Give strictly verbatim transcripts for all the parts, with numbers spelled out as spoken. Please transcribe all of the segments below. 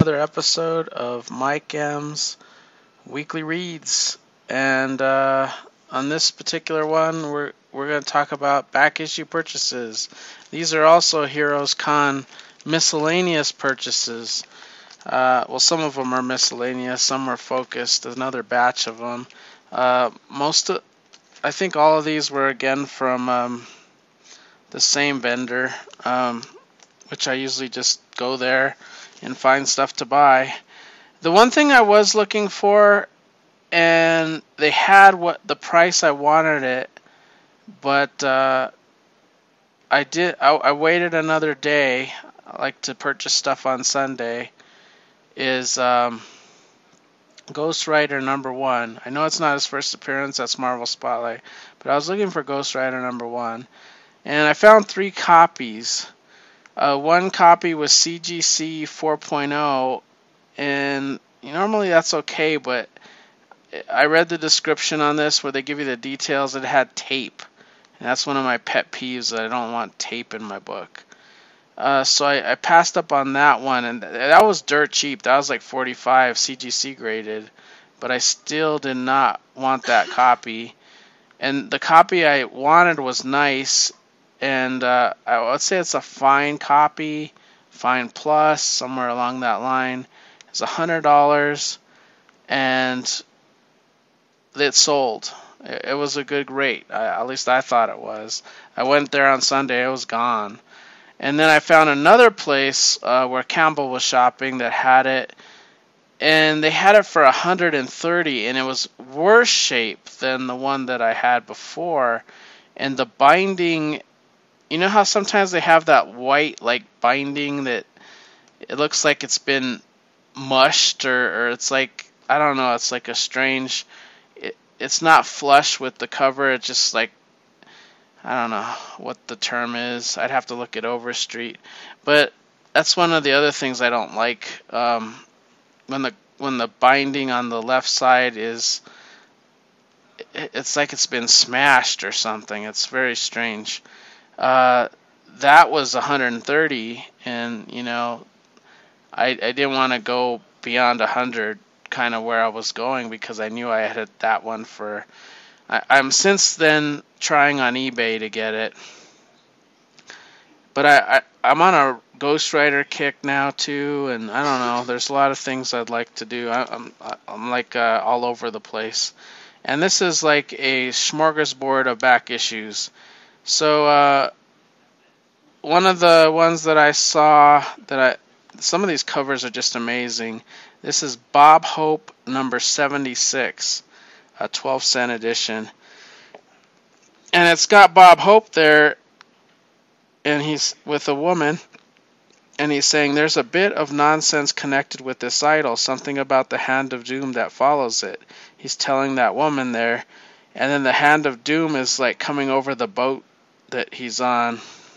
another episode of Mike M's Weekly Reads. And uh, on this particular one, we're, we're going to talk about back issue purchases. These are also Heroes Con miscellaneous purchases. Uh, well, some of them are miscellaneous, some are focused, another batch of them. Uh, most of, I think all of these were again from um, the same vendor, um, which I usually just go there and find stuff to buy. The one thing I was looking for, and they had what the price I wanted it, but uh, I did. I, I waited another day. I like to purchase stuff on Sunday. Is um, Ghost Rider number one. I know it's not his first appearance. That's Marvel Spotlight, but I was looking for Ghost Rider number one, and I found three copies. Uh, one copy was C G C four point oh, and normally that's okay, but I read the description on this where they give you the details. It had tape, and that's one of my pet peeves, that I don't want tape in my book. Uh, so I, I passed up on that one, and that was dirt cheap. That was like forty-five C G C graded, but I still did not want that copy. And the copy I wanted was nice, and uh, I would say it's a fine copy, fine plus, somewhere along that line. It's one hundred dollars, and it sold. It was a good rate. I, at least I thought it was. I went there on Sunday. It was gone. And then I found another place uh, where Campbell was shopping that had it, and they had it for one hundred thirty dollars, and it was worse shape than the one that I had before. And the binding, you know how sometimes they have that white like binding that it looks like it's been mushed, or, or it's like, I don't know, it's like a strange, it, it's not flush with the cover. It's just like, I don't know what the term is. I'd have to look at Overstreet. But that's one of the other things I don't like. Um, when the when the binding on the left side is, it's like it's been smashed or something. It's very strange. Uh, that was one hundred thirty, and you know, I I didn't want to go beyond one hundred, kind of where I was going, because I knew I had that one for. I, I'm since then trying on eBay to get it, but I, I I'm on a Ghost Rider kick now too, and I don't know. There's a lot of things I'd like to do. I, I'm I'm like uh, all over the place, and this is like a smorgasbord of back issues. So uh, one of the ones that I saw that I some of these covers are just amazing. This is Bob Hope number seventy-six, a twelve cent edition. And it's got Bob Hope there, and he's with a woman, and he's saying there's a bit of nonsense connected with this idol, something about the Hand of Doom that follows it. He's telling that woman there, and then the Hand of Doom is like coming over the boat that he's on.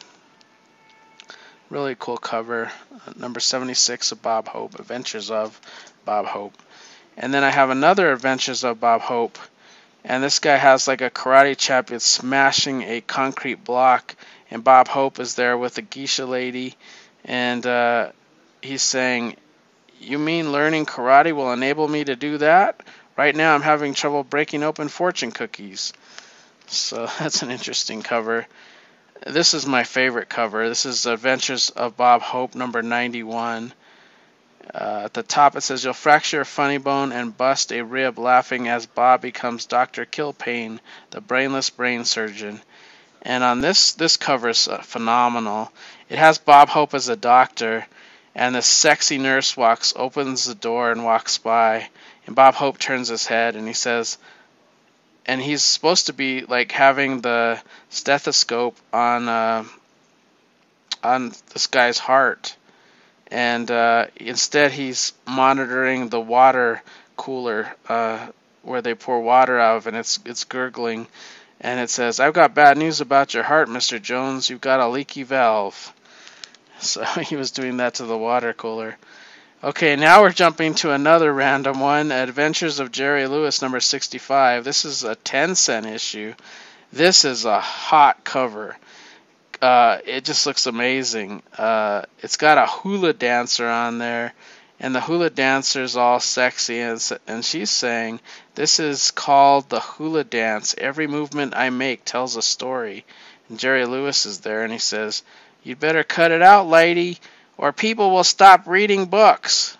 Really cool cover. Number seventy-six of Bob Hope, Adventures of Bob Hope. And then I have another Adventures of Bob Hope, and this guy has like a karate champion smashing a concrete block, and Bob Hope is there with a geisha lady, and uh, he's saying, "You mean learning karate will enable me to do that? Right now I'm having trouble breaking open fortune cookies." So that's an interesting cover. This is my favorite cover. This is Adventures of Bob Hope number ninety-one. Uh, at the top it says, "You'll fracture a funny bone and bust a rib laughing as Bob becomes Doctor Kilpain, the brainless brain surgeon." And on this, this cover is uh, phenomenal. It has Bob Hope as a doctor, and this sexy nurse walks, opens the door and walks by, and Bob Hope turns his head and he says, and he's supposed to be like having the stethoscope on uh, on this guy's heart. And uh, instead he's monitoring the water cooler uh, where they pour water out of, and it's it's gurgling, and it says, "I've got bad news about your heart, Mister Jones. You've got a leaky valve." So he was doing that to the water cooler. Okay, now we're jumping to another random one, Adventures of Jerry Lewis number sixty-five. This is a ten cent issue. This is a hot cover. Uh, it just looks amazing. Uh, it's got a hula dancer on there, and the hula dancer's all sexy, and, and she's saying, "This is called the hula dance. Every movement I make tells a story." And Jerry Lewis is there, and he says, "You'd better cut it out, lady, or people will stop reading books."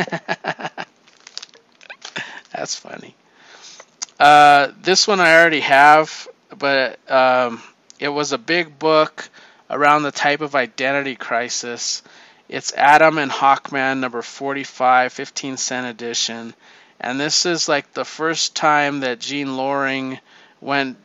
That's funny. Uh, this one I already have, but um, it was a big book around the type of identity crisis. It's Adam and Hawkman number forty-five, fifteen cent edition. And this is like the first time that Jean Loring went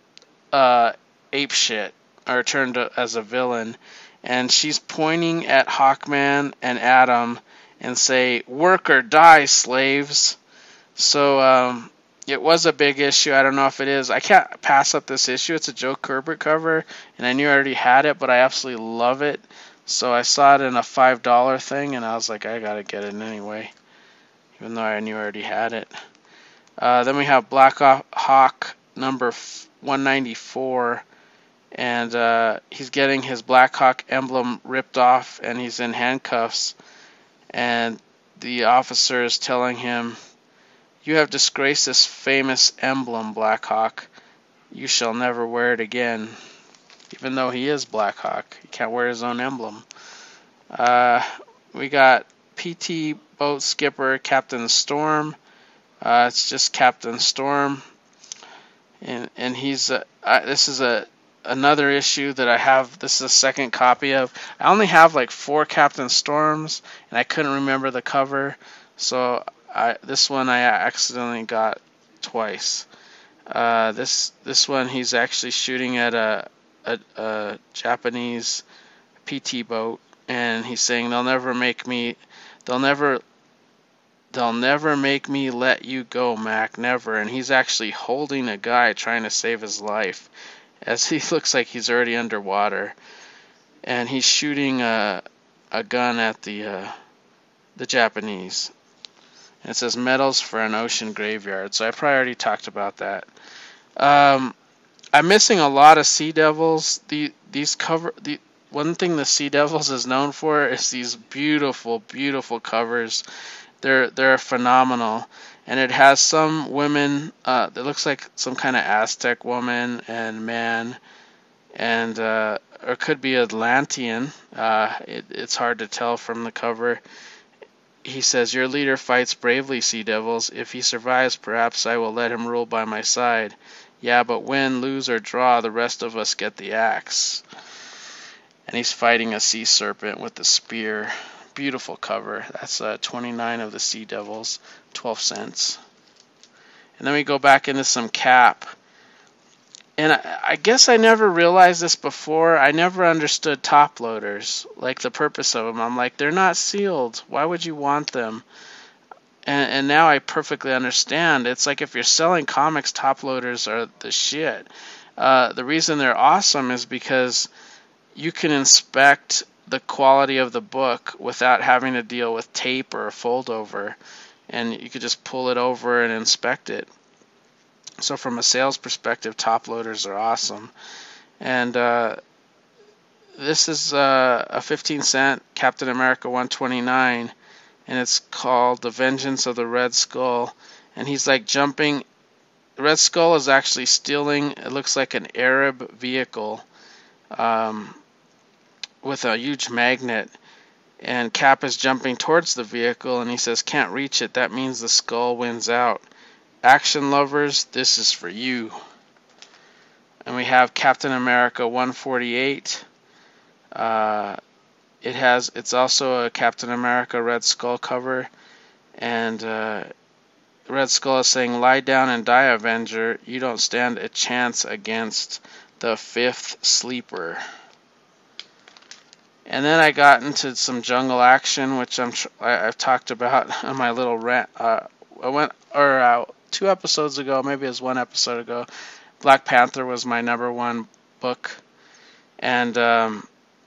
uh, apeshit, or turned as a villain. And she's pointing at Hawkman and Adam and say, "Work or die, slaves." So um, it was a big issue. I don't know if it is. I can't pass up this issue. It's a Joe Kubert cover, and I knew I already had it, but I absolutely love it. So I saw it in a five dollar thing, and I was like, I gotta get it anyway, even though I knew I already had it. Uh, then we have Black Hawk number one ninety-four, and uh, he's getting his Black Hawk emblem ripped off, and he's in handcuffs, and the officer is telling him, "You have disgraced this famous emblem, Black Hawk. You shall never wear it again." Even though he is Black Hawk, he can't wear his own emblem. Uh, we got P T boat skipper Captain Storm. Uh, it's just Captain Storm, and and he's uh, I, this is a another issue that I have. This is a second copy of. I only have like four Captain Storms, and I couldn't remember the cover, so I, this one I accidentally got twice. Uh, this this one he's actually shooting at a, a, a Japanese P T boat, and he's saying, "They'll never make me, they'll never, they'll never make me let you go, Mac, never." And he's actually holding a guy trying to save his life, as he looks like he's already underwater, and he's shooting a a gun at the uh, the Japanese. And it says medals for an ocean graveyard. So I probably already talked about that. Um, I'm missing a lot of Sea Devils. The these cover the one thing the Sea Devils is known for is these beautiful, beautiful covers. They're they're phenomenal, and it has some women. Uh, it looks like some kind of Aztec woman and man, and uh, or it could be Atlantean. Uh, it, it's hard to tell from the cover. He says, "Your leader fights bravely, Sea Devils. If he survives, perhaps I will let him rule by my side. Yeah, but win, lose, or draw, the rest of us get the axe." And he's fighting a sea serpent with a spear. Beautiful cover. That's uh, twenty-nine of the Sea Devils, twelve cents. And then we go back into some Cap. And I, I guess I never realized this before. I never understood top loaders, like the purpose of them. I'm like, they're not sealed. Why would you want them? And, and now I perfectly understand. It's like if you're selling comics, top loaders are the shit. Uh, the reason they're awesome is because you can inspect the quality of the book without having to deal with tape or a fold over. And you could just pull it over and inspect it. So from a sales perspective, top loaders are awesome. And uh, this is uh, a fifteen cent Captain America one twenty-nine, and it's called The Vengeance of the Red Skull. And he's like jumping. The Red Skull is actually stealing, it looks like an Arab vehicle um, with a huge magnet. And Cap is jumping towards the vehicle, and he says, "Can't reach it. That means the skull wins out. Action lovers, this is for you." And we have Captain America one forty-eight. Uh, it has. It's also a Captain America Red Skull cover, and uh, Red Skull is saying, "Lie down and die, Avenger. You don't stand a chance against the Fifth Sleeper." And then I got into some jungle action, which I'm tr- I, I've talked about on my little rant. Uh, I went or. Uh, Two episodes ago, maybe it was one episode ago, Black Panther was my number one book, and um,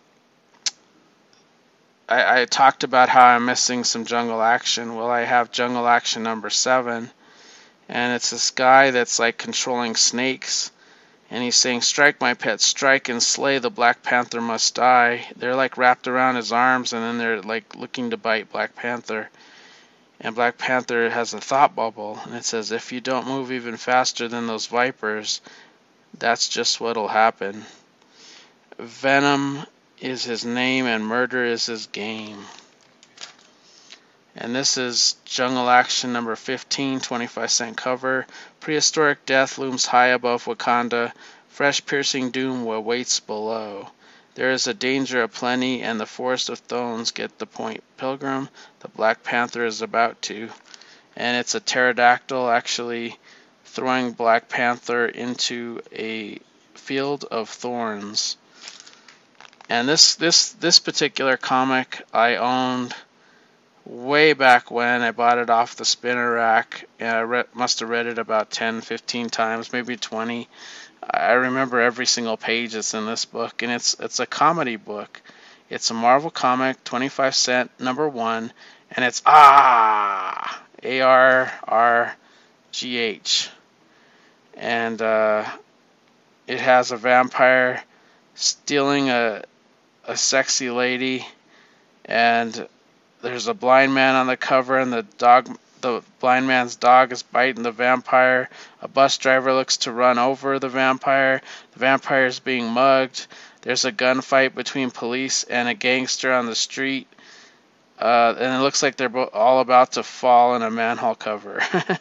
I, I talked about how I'm missing some jungle action. Well, I have jungle action number seven, and it's this guy that's like controlling snakes, And he's saying, "Strike, my pet, strike and slay. The Black Panther must die." They're like wrapped around his arms, and then they're like looking to bite Black Panther. And Black Panther has a thought bubble, and it says, "If you don't move even faster than those vipers, that's just what'll happen." Venom is his name, and murder is his game. And this is Jungle Action number fifteen, twenty-five cent cover. Prehistoric death looms high above Wakanda. Fresh piercing doom awaits below. There is a danger aplenty, and the Forest of Thorns get the point. Pilgrim, the Black Panther is about to. And it's a pterodactyl actually throwing Black Panther into a field of thorns. And this this this particular comic I owned way back when. I bought it off the spinner rack, and I re- must have read it about ten, fifteen times, maybe twenty. I remember every single page that's in this book, and it's it's a comedy book. It's a Marvel comic, twenty-five cent, number one, and it's ah A R R G H, and uh, it has a vampire stealing a a sexy lady, and there's a blind man on the cover, and the dog, the blind man's dog is biting the vampire. A bus driver looks to run over the vampire. The vampire is being mugged. There's a gunfight between police and a gangster on the street. Uh, and it looks like they're bo- all about to fall in a manhole cover.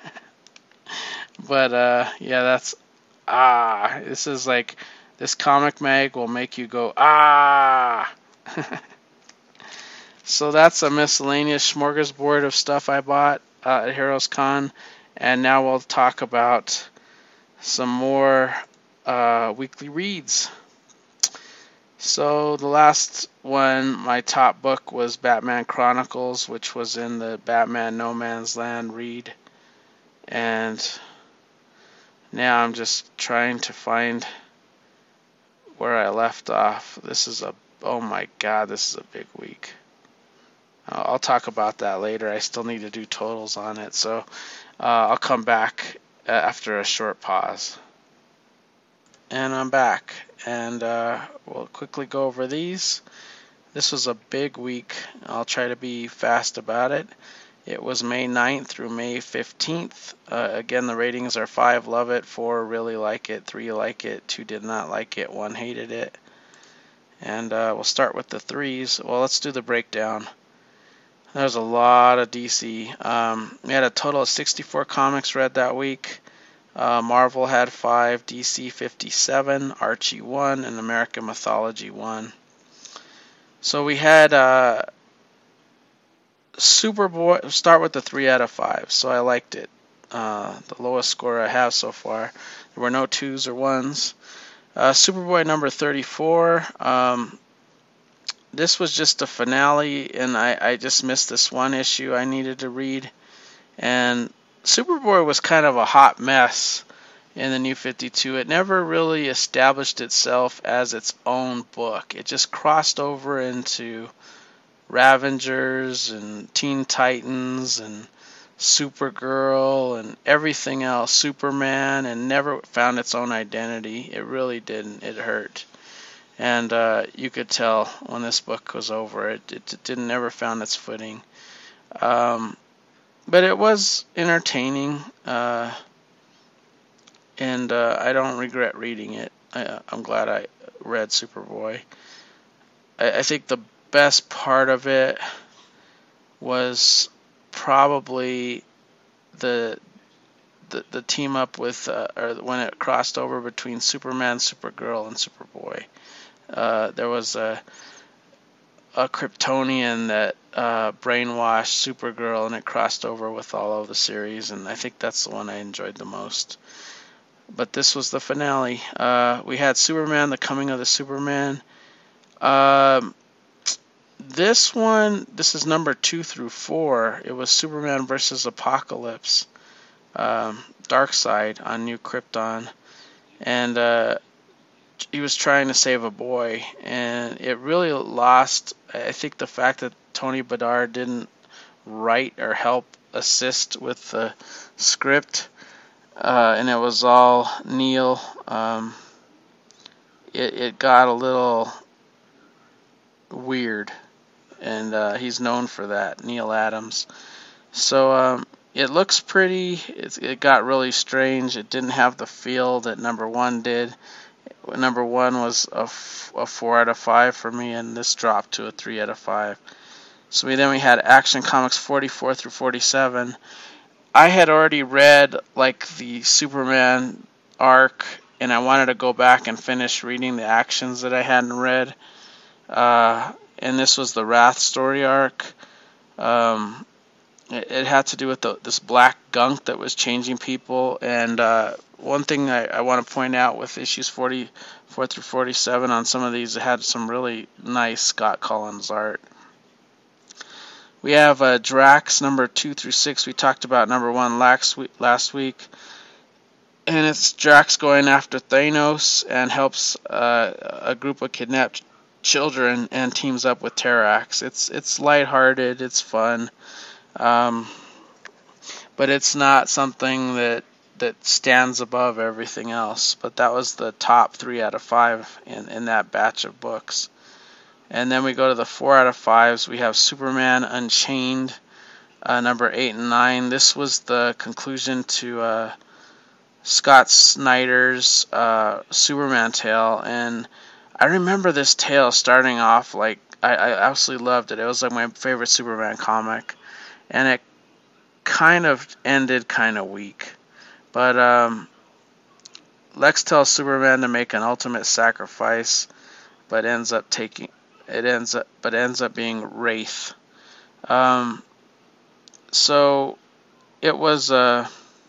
But, uh, yeah, that's, ah, this is like, this comic mag will make you go, ah. So that's a miscellaneous smorgasbord of stuff I bought uh, at Heroes Con, and now we'll talk about some more uh, weekly reads. So the last one, my top book, was Batman Chronicles, which was in the Batman No Man's Land read, and now I'm just trying to find where I left off. This is a, oh my god, this is a big week. I'll talk about that later. I still need to do totals on it, so uh, I'll come back after a short pause. And I'm back, and uh, we'll quickly go over these. This was a big week. I'll try to be fast about it. It was May ninth through May fifteenth. Uh, again, the ratings are five love it, four really like it, three like it, two did not like it, one hated it. And uh, we'll start with the threes. Well, let's do the breakdown. There's a lot of D C. Um, we had a total of sixty-four comics read that week. Uh, Marvel had five, D C fifty-seven, Archie one, and American Mythology one. So we had uh, Superboy. Start with the three out of five. So I liked it. Uh, the lowest score I have so far. There were no twos or ones. Uh, Superboy number thirty-four. Um, This was just a finale, and I, I just missed this one issue I needed to read. And Superboy was kind of a hot mess in the New fifty-two. It never really established itself as its own book. It just crossed over into Ravengers and Teen Titans and Supergirl and everything else, Superman, and never found its own identity. It really didn't. It hurt. And uh, you could tell when this book was over, it, it, it didn't ever found its footing. Um, but it was entertaining, uh, and uh, I don't regret reading it. I, I'm glad I read Superboy. I, I think the best part of it was probably the the, the team up with, uh, or when it crossed over between Superman, Supergirl, and Superboy. Uh, there was a a Kryptonian that uh, brainwashed Supergirl, and it crossed over with all of the series, and I think that's the one I enjoyed the most. But this was the finale. Uh, we had Superman, The Coming of the Superman. Um, this one, this is number two through four. It was Superman versus Apocalypse, um, Darkseid on New Krypton, and uh, he was trying to save a boy, and it really lost, I think, the fact that Tony Bedard didn't write or help assist with the script, uh, and it was all Neil. Um, it, it got a little weird, and uh, he's known for that, Neil Adams. So um, it looks pretty. It's, it got really strange. It didn't have the feel that number one did. Number one was a, f- a four out of five for me, and this dropped to a three out of five. So we, then we had Action Comics forty-four through forty-seven. I had already read like the Superman arc, and I wanted to go back and finish reading the actions that I hadn't read. Uh, and this was the Wrath story arc. Um, it, it had to do with the, this black gunk that was changing people. And uh, one thing I, I want to point out with issues forty-four through forty-seven on some of these, it had some really nice Scott Collins art. We have uh, Drax number two through six. We talked about number one last week, last week. And it's Drax going after Thanos and helps uh, a group of kidnapped children and teams up with Terrax. It's it's lighthearted, it's fun, um, but it's not something that that stands above everything else. But that was the top three out of five in, in that batch of books. And then we go to the four out of fives. We have Superman Unchained, uh, number eight and nine. This was the conclusion to uh, Scott Snyder's uh, Superman tale, and I remember this tale starting off like I, I absolutely loved it. It was like my favorite Superman comic, and it kind of ended kind of weak. But um, Lex tells Superman to make an ultimate sacrifice, but ends up taking it ends up but ends up being Wraith. Um, so it was a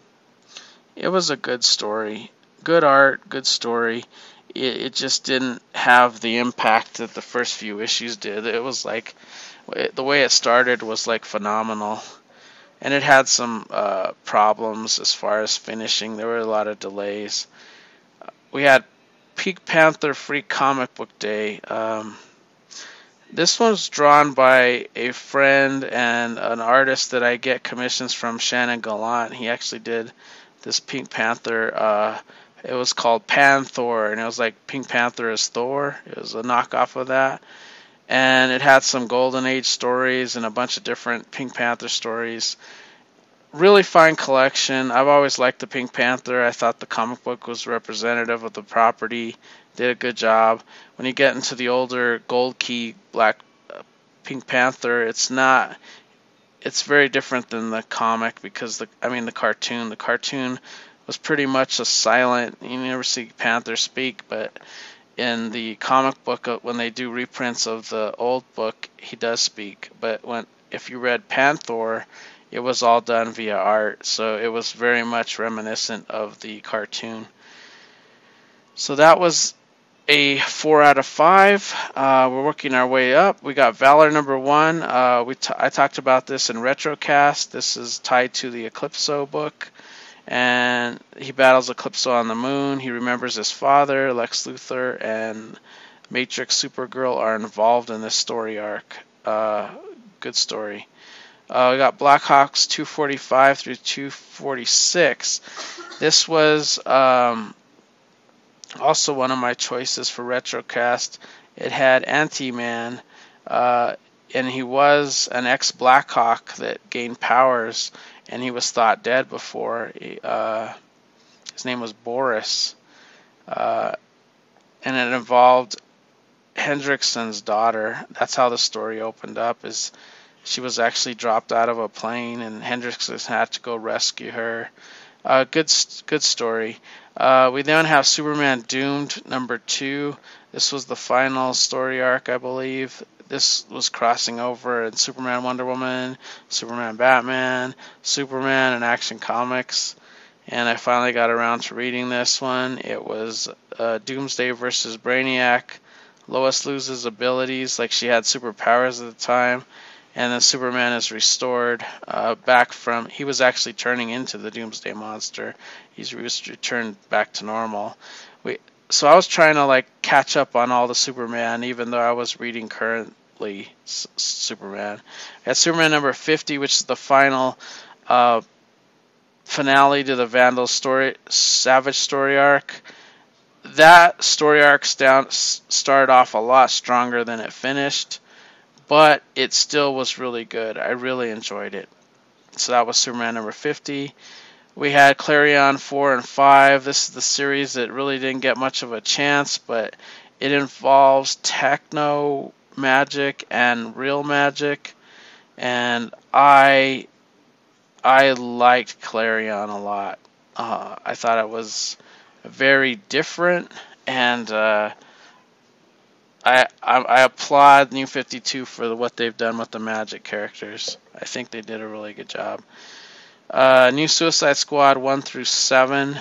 it was a good story, good art, good story. It, it just didn't have the impact that the first few issues did. It was like it, the way it started was like phenomenal, and it had some uh, problems as far as finishing. There were a lot of delays. We had Pink Panther Free Comic Book Day. Um, This was drawn by a friend and an artist that I get commissions from, Shannon Gallant. He actually did this Pink Panther. Uh, it was called Pan-Thor, and it was like Pink Panther is Thor. It was a knockoff of that. And it had some Golden Age stories and a bunch of different Pink Panther stories. Really fine collection. I've always liked the Pink Panther. I thought the comic book was representative of the property. Did a good job. When you get into the older Gold Key Black uh, Pink Panther, it's not. It's very different than the comic because the. I mean the cartoon. The cartoon was pretty much a silent. You never see Panther speak, but in the comic book, uh, when they do reprints of the old book, he does speak. But when if you read Pan-Thor, it was all done via art, so it was very much reminiscent of the cartoon. So that was a four out of five. Uh, we're working our way up. We got Valor number one. Uh, we t- I talked about this in Retrocast. This is tied to the Eclipso book, and he battles Eclipso on the moon. He remembers his father, Lex Luthor, and Matrix Supergirl are involved in this story arc. Uh, good story. Uh, we got Blackhawks two forty-five through two forty-six. This was um, also one of my choices for Retrocast. It had Anti-Man, uh, and he was an ex-Blackhawk that gained powers, and he was thought dead before. He, uh, his name was Boris, uh, and it involved Hendrickson's daughter. That's how the story opened up, is she was actually dropped out of a plane, and Hendrickson had to go rescue her. Uh, good, good story. Uh, we then have Superman Doomed number two. This was the final story arc, I believe. This was crossing over in Superman, Wonder Woman, Superman, Batman, Superman, and Action Comics. And I finally got around to reading this one. It was uh, Doomsday versus Brainiac. Lois loses abilities, like she had superpowers at the time. And then Superman is restored uh, back from... He was actually turning into the Doomsday Monster. He's returned back to normal. We, so I was trying to like catch up on all the Superman, even though I was reading currently S- Superman. We had Superman number fifty, which is the final uh, finale to the Vandal story, Savage story arc. that story arc down started off a lot stronger than it finished, but it still was really good. I really enjoyed it. So that was Superman number fifty. We had Clarion four and five. This is the series that really didn't get much of a chance, but it involves techno magic and real magic, and I I liked Clarion a lot. Uh, I thought it was very different, and uh, I, I I applaud New fifty-two for the, what they've done with the magic characters. I think they did a really good job. Uh, New Suicide Squad one through seven.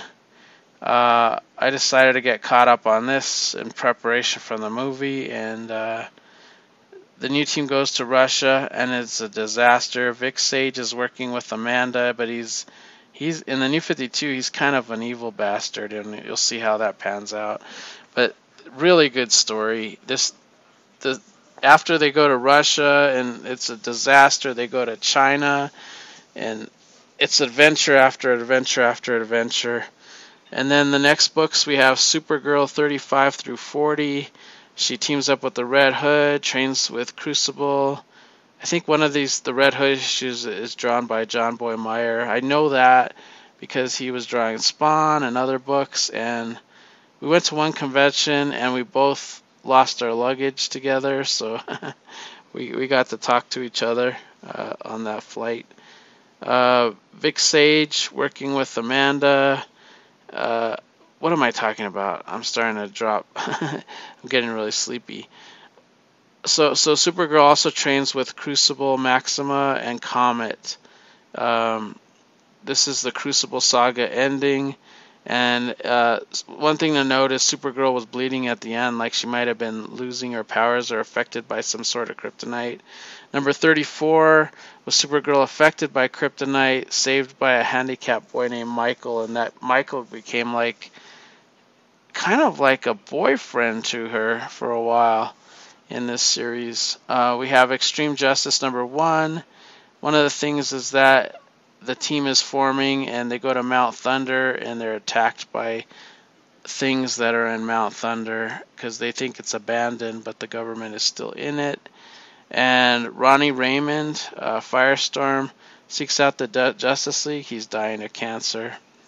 Uh, I decided to get caught up on this in preparation for the movie, and uh, the new team goes to Russia, and it's a disaster. Vic Sage is working with Amanda, but he's he's in the New fifty-two. He's kind of an evil bastard, and you'll see how that pans out. But really good story. This the after they go to Russia and it's a disaster, they go to China, and it's adventure after adventure after adventure. And then the next books we have Supergirl thirty-five through forty. She teams up with the Red Hood, trains with Crucible. I think one of these, the Red Hood issues, is drawn by John Boy Meyer. I know that because he was drawing Spawn and other books, and we went to one convention and we both lost our luggage together, so we we got to talk to each other uh, on that flight. Uh, Vic Sage working with Amanda. Uh, what am I talking about? I'm starting to drop. I'm getting really sleepy. So, so Supergirl also trains with Crucible, Maxima, and Comet. Um, this is the Crucible saga ending. And uh, one thing to note is Supergirl was bleeding at the end, like she might have been losing her powers or affected by some sort of kryptonite. Number thirty-four was Supergirl affected by kryptonite, saved by a handicapped boy named Michael, and that Michael became like kind of like a boyfriend to her for a while in this series. Uh, we have Extreme Justice number one. One of the things is that the team is forming and they go to Mount Thunder and they're attacked by things that are in Mount Thunder because they think it's abandoned, but the government is still in it. And Ronnie Raymond, uh, Firestorm, seeks out the D- Justice League. He's dying of cancer.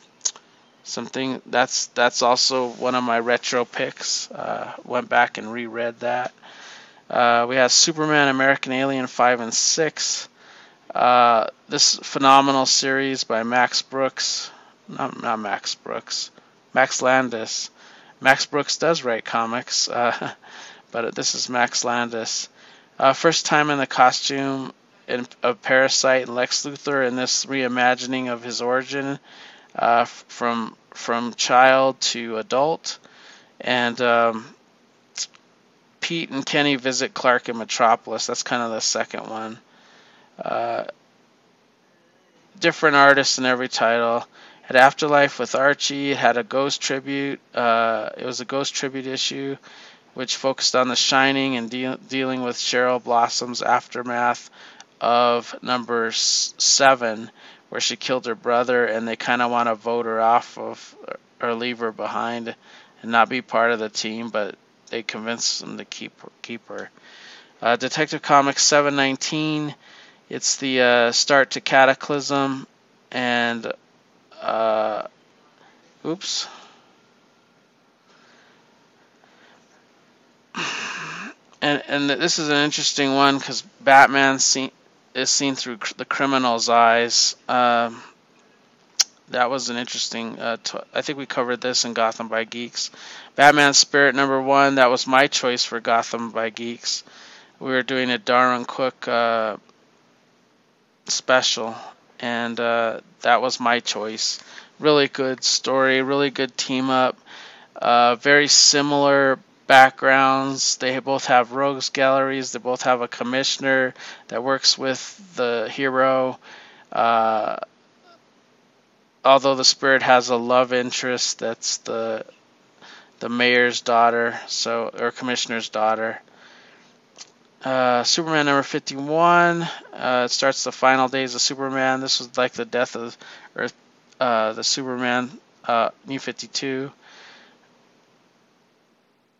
Something that's that's also one of my retro picks. Uh, went back and reread that. Uh, we have Superman, American Alien five and six. Uh, this phenomenal series by Max Brooks, not, not Max Brooks, Max Landis. Max Brooks does write comics, uh, but this is Max Landis. Uh, first time in the costume in, of Parasite and Lex Luthor in this reimagining of his origin uh, from from child to adult. And um, Pete and Kenny visit Clark in Metropolis. That's kind of the second one. Uh, different artists in every title. Had Afterlife with Archie. It had a Ghost tribute. Uh, it was a Ghost tribute issue, which focused on The Shining and de- dealing with Cheryl Blossom's aftermath of number s- seven, where she killed her brother, and they kind of want to vote her off of or leave her behind and not be part of the team, but they convince them to keep keep her. Uh, Detective Comics seven nineteen. It's the uh, start to Cataclysm, and uh, oops. And and this is an interesting one because Batman see, is seen through cr- the criminal's eyes. Um, that was an interesting. Uh, t- I think we covered this in Gotham by Geeks. Batman Spirit number one. That was my choice for Gotham by Geeks. We were doing a Darwin Cook uh, special, and uh, that was my choice. Really good story. Really good team up. Uh, very similar backgrounds. They both have rogues galleries. They both have a commissioner that works with the hero. Uh, although the Spirit has a love interest, that's the the mayor's daughter, so or commissioner's daughter. Uh, Superman number fifty-one. Uh, it starts the final days of Superman. This was like the death of Earth. Uh, the Superman uh, New fifty-two.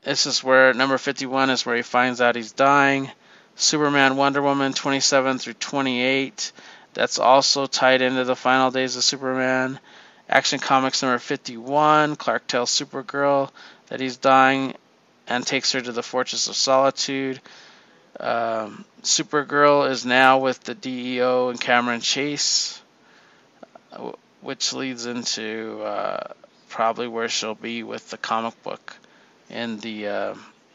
This is where number fifty-one is where he finds out he's dying. Superman, Wonder Woman, twenty-seven through twenty-eight. That's also tied into the final days of Superman. Action Comics number fifty-one. Clark tells Supergirl that he's dying and takes her to the Fortress of Solitude. Um, Supergirl is now with the D E O and Cameron Chase, which leads into uh, probably where she'll be with the comic book in the uh,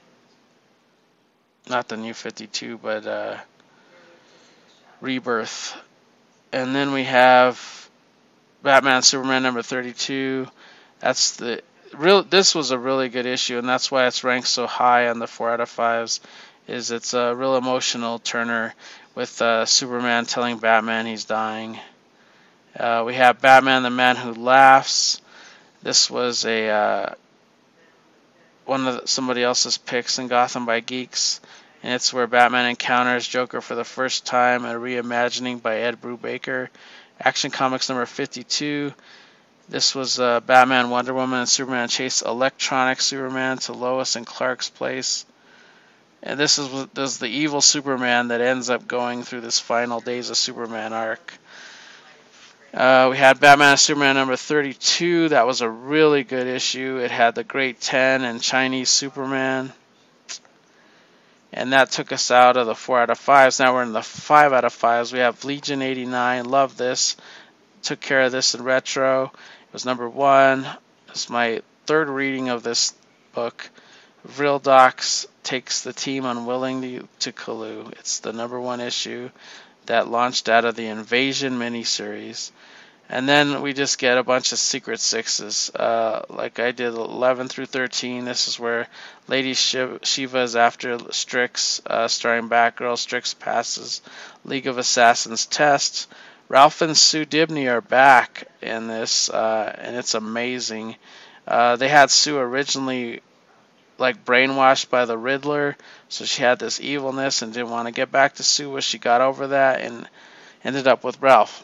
not the New fifty-two, but uh, Rebirth. And then we have Batman Superman number thirty-two. That's the real. This was a really good issue, and that's why it's ranked so high on the four out of fives. Is it's a real emotional turner with uh, Superman telling Batman he's dying. Uh, we have Batman the Man Who Laughs. This was a uh, one of the, somebody else's picks in Gotham by Geeks, and it's where Batman encounters Joker for the first time, a reimagining by Ed Brubaker. Action Comics number fifty-two. This was uh, Batman, Wonder Woman, and Superman chase electronic Superman to Lois and Clark's place. And this is this is the evil Superman that ends up going through this final days of Superman arc. Uh, we had Batman and Superman number thirty-two. That was a really good issue. It had the Great Ten and Chinese Superman. And that took us out of the four out of fives. Now we're in the five out of fives. We have Legion eighty-nine. Love this. Took care of this in retro. It was number one. It's my third reading of this book. Real Docs takes the team unwillingly to Callooh. It's the number one issue that launched out of the Invasion miniseries. And then we just get a bunch of Secret Sixes. Uh, like I did eleven through thirteen. This is where Lady Shiva is after Strix, uh, starring Batgirl. Strix passes League of Assassins test. Ralph and Sue Dibney are back in this, uh, and it's amazing. Uh, they had Sue originally like brainwashed by the Riddler, so she had this evilness and didn't want to get back to Sue, but she got over that and ended up with Ralph.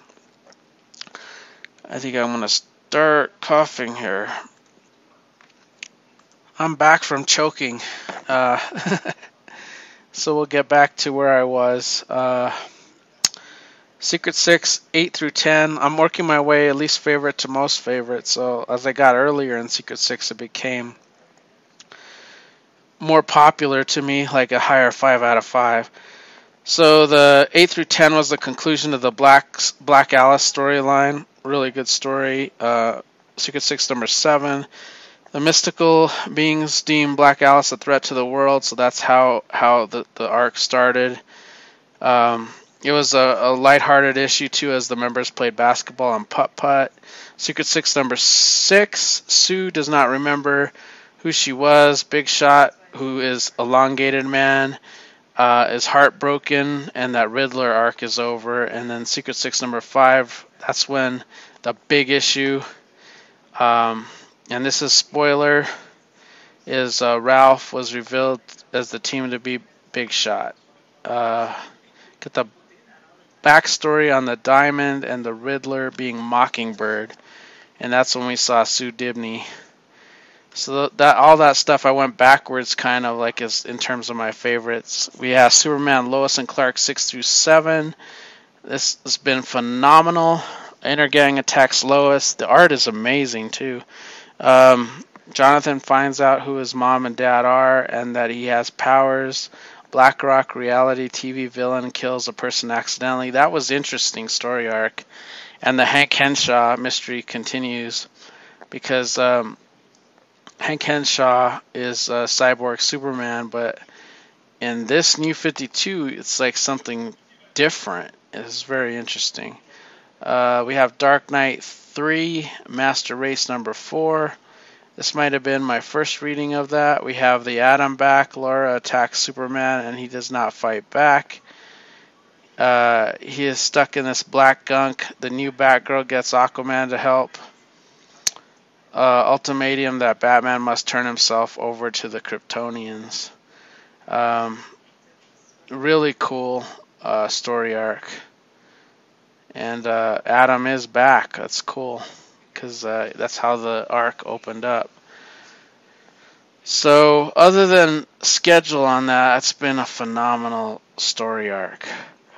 I think I'm going to start coughing here. I'm back from choking, uh, so we'll get back to where I was. Uh, Secret Six, eight through ten. I'm working my way at least favorite to most favorite, so as I got earlier in Secret Six, it became more popular to me, like a higher five out of five. So the eight through ten was the conclusion of the Black Black Alice storyline. Really good story. Uh, Secret Six number seven. The mystical beings deem Black Alice a threat to the world, so that's how how the, the arc started. Um, it was a, a lighthearted issue too, as the members played basketball and putt-putt. Secret Six number six. Sue does not remember who she was. Big Shot, who is Elongated Man, uh, is heartbroken, and that Riddler arc is over. And then Secret Six number five, that's when the big issue, um, and this is spoiler, is uh, Ralph was revealed as the team to be Big Shot. Uh, get the backstory on the Diamond and the Riddler being Mockingbird, and that's when we saw Sue Dibney. So that all that stuff I went backwards kind of like as in terms of my favorites. We have Superman, Lois and Clark six through seven. This has been phenomenal. Intergang attacks Lois. The art is amazing too. Um, Jonathan finds out who his mom and dad are and that he has powers. BlackRock reality T V villain kills a person accidentally. That was interesting story arc. And the Hank Henshaw mystery continues because um, Hank Henshaw is uh, Cyborg Superman, but in this New fifty-two, it's like something different. It's very interesting. Uh, we have Dark Knight three, Master Race number four. This might have been my first reading of that. We have the Atom back. Laura attacks Superman, and he does not fight back. Uh, he is stuck in this black gunk. The new Batgirl gets Aquaman to help. Uh, ultimatum that Batman must turn himself over to the Kryptonians. Um, really cool uh, story arc. And uh, Adam is back. That's cool. Because uh, that's how the arc opened up. So, other than schedule on that, it's been a phenomenal story arc.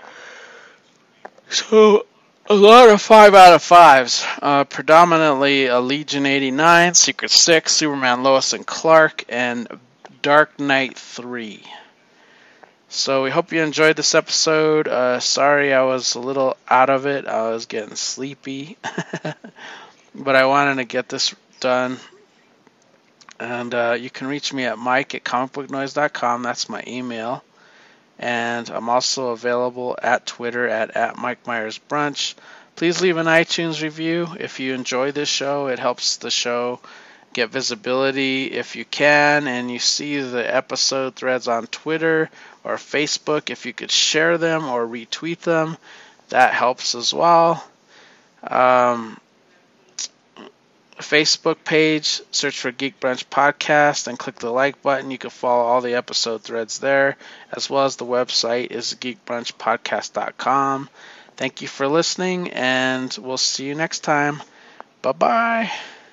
So, a lot of five out of fives. Uh, predominantly a Legion eighty-nine, Secret Six, Superman Lois and Clark, and Dark Knight three. So we hope you enjoyed this episode. Uh, sorry I was a little out of it. I was getting sleepy. But I wanted to get this done. And uh, you can reach me at mike at comic book noise dot com. That's my email. And I'm also available at Twitter at, at Mike Myers Brunch. Please leave an iTunes review if you enjoy this show. It helps the show get visibility if you can, and you see the episode threads on Twitter or Facebook. If you could share them or retweet them, that helps as well. Um, Facebook page, search for Geek Brunch Podcast and click the like button. You can follow all the episode threads there, as well as the website is geek brunch podcast dot com. Thank you for listening, and we'll see you next time. Bye-bye.